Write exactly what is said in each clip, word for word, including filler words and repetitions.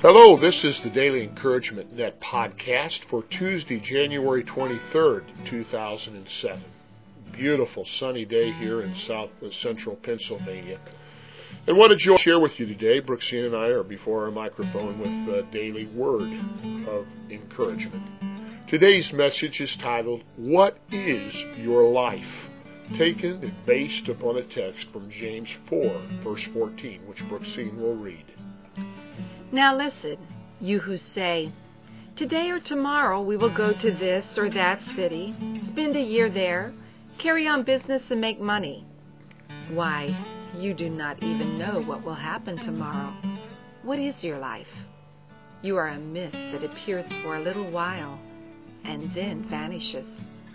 Hello, this is the Daily Encouragement Net podcast for Tuesday, January twenty-third, two thousand seven. Beautiful sunny day here in south uh, central Pennsylvania. And what a joy to share with you today. Brooksy and I are before our microphone with a daily word of encouragement. Today's message is titled, What is Your Life? Taken and based upon a text from James four, verse fourteen, which Brooksy will read. Now listen, you who say, today or tomorrow we will go to this or that city, spend a year there, carry on business and make money. Why, you do not even know what will happen tomorrow. What is your life? You are a mist that appears for a little while and then vanishes.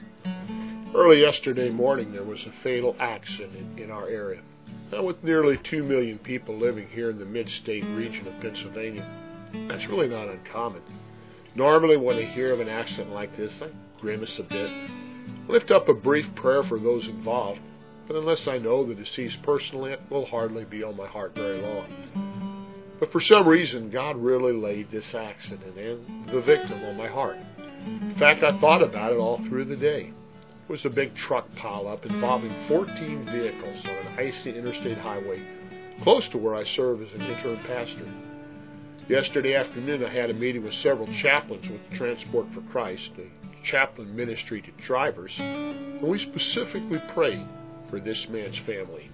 Early yesterday morning there was a fatal accident in our area. Now, with nearly two million people living here in the mid-state region of Pennsylvania, that's really not uncommon. Normally, when I hear of an accident like this, I grimace a bit, lift up a brief prayer for those involved, but unless I know the deceased personally, it will hardly be on my heart very long. But for some reason, God really laid this accident and the victim on my heart. In fact, I thought about it all through the day. It was a big truck pileup involving fourteen vehicles on an icy interstate highway close to where I serve as an interim pastor. Yesterday afternoon, I had a meeting with several chaplains with Transport for Christ, a chaplain ministry to drivers, and we specifically prayed for this man's family.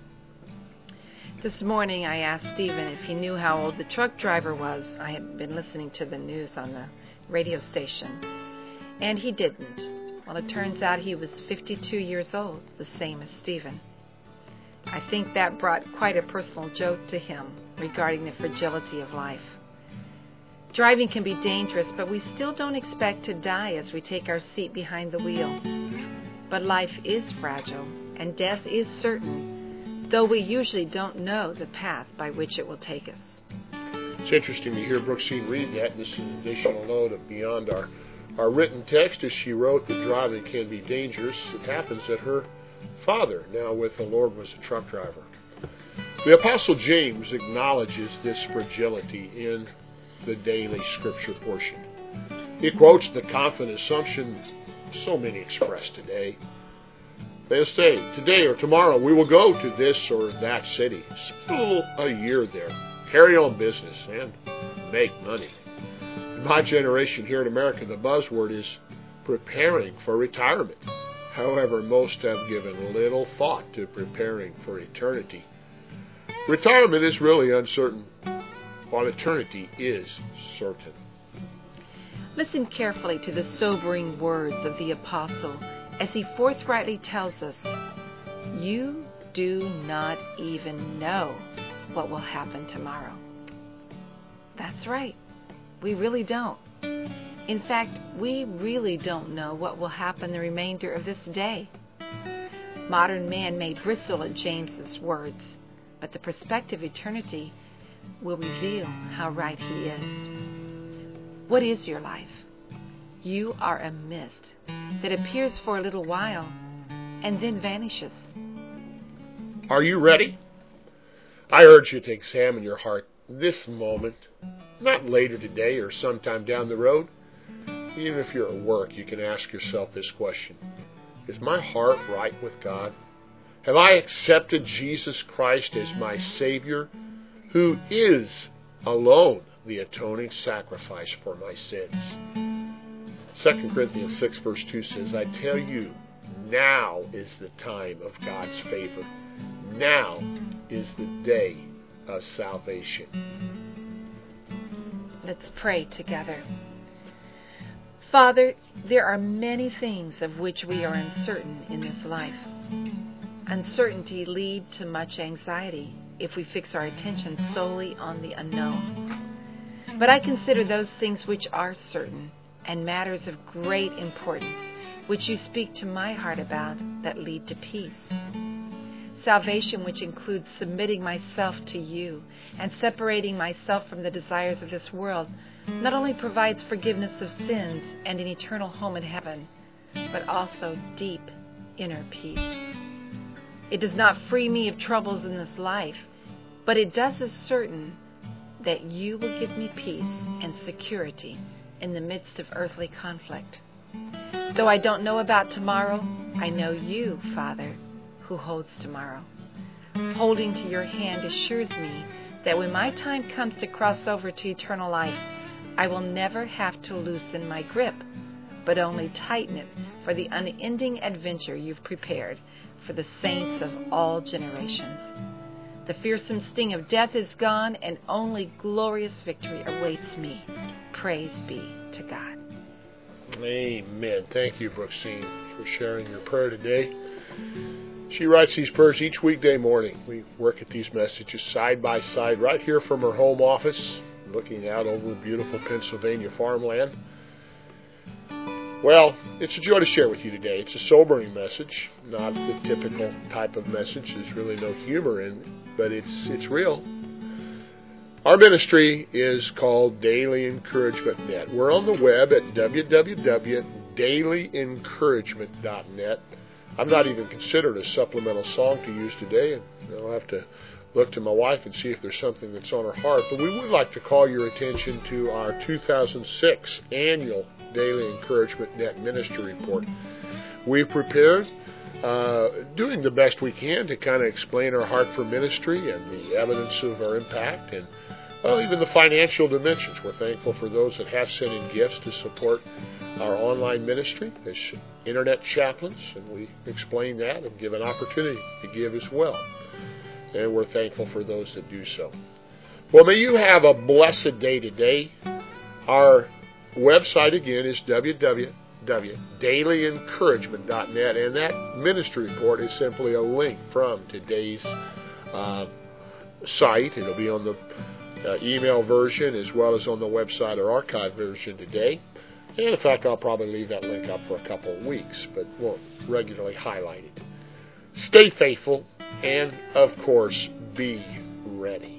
This morning I asked Stephen if he knew how old the truck driver was. I had been listening to the news on the radio station, and he didn't. Well, it turns out he was fifty-two years old, the same as Stephen. I think that brought quite a personal joke to him regarding the fragility of life. Driving can be dangerous, but we still don't expect to die as we take our seat behind the wheel. But life is fragile, and death is certain, though we usually don't know the path by which it will take us. It's interesting to hear Brooksy read that, and this is an additional note of beyond our Our written text, as she wrote that driving can be dangerous. It happens that her father, now with the Lord, was a truck driver. The Apostle James acknowledges this fragility in the daily scripture portion. He quotes the confident assumption so many express today. They say, today or tomorrow we will go to this or that city, spend a year there, carry on business, and make money. In my generation here in America, the buzzword is preparing for retirement. However, most have given little thought to preparing for eternity. Retirement is really uncertain, while eternity is certain. Listen carefully to the sobering words of the apostle as he forthrightly tells us, you do not even know what will happen tomorrow. That's right. We really don't. In fact, we really don't know what will happen the remainder of this day. Modern man may bristle at James's words, but the perspective of eternity will reveal how right he is. What is your life? You are a mist that appears for a little while and then vanishes. Are you ready? I urge you to examine your heart this moment. Not later today or sometime down the road. Even if you're at work, you can ask yourself this question. Is my heart right with God? Have I accepted Jesus Christ as my Savior, who is alone the atoning sacrifice for my sins? Second Corinthians six verse two says, I tell you, now is the time of God's favor. Now is the day of salvation. Let's pray together. Father, there are many things of which we are uncertain in this life. Uncertainty leads to much anxiety if we fix our attention solely on the unknown. But I consider those things which are certain and matters of great importance, which you speak to my heart about, that lead to peace. Salvation, which includes submitting myself to you and separating myself from the desires of this world, not only provides forgiveness of sins and an eternal home in heaven, but also deep inner peace. It does not free me of troubles in this life, but it does is certain that you will give me peace and security in the midst of earthly conflict. Though I don't know about tomorrow, I know you, Father, who holds tomorrow. Holding to your hand assures me that when my time comes to cross over to eternal life, I will never have to loosen my grip, but only tighten it for the unending adventure you've prepared for the saints of all generations. The fearsome sting of death is gone, and only glorious victory awaits me. Praise be to God. Amen. Thank you, Brooksine, for sharing your prayer today. She writes these prayers each weekday morning. We work at these messages side by side right here from her home office, looking out over beautiful Pennsylvania farmland. Well, it's a joy to share with you today. It's a sobering message, not the typical type of message. There's really no humor in it, but it's it's real. Our ministry is called Daily Encouragement dot net. We're on the web at w w w dot daily encouragement dot net. I'm not even considered a supplemental song to use today, and I'll have to look to my wife and see if there's something that's on her heart. But we would like to call your attention to our two thousand six annual Daily Encouragement dot net Ministry Report. We've prepared, uh, doing the best we can to kind of explain our heart for ministry and the evidence of our impact and, well, even the financial dimensions. We're thankful for those that have sent in gifts to support our online ministry as internet chaplains, and we explain that and give an opportunity to give as well. And we're thankful for those that do so. Well, may you have a blessed day today. Our website again is w w w dot daily encouragement dot net, and that ministry report is simply a link from today's uh, site. It'll be on the uh, email version as well as on the website or archive version today. And in fact, I'll probably leave that link up for a couple of weeks, but won't regularly highlight it. Stay faithful, and of course, be ready.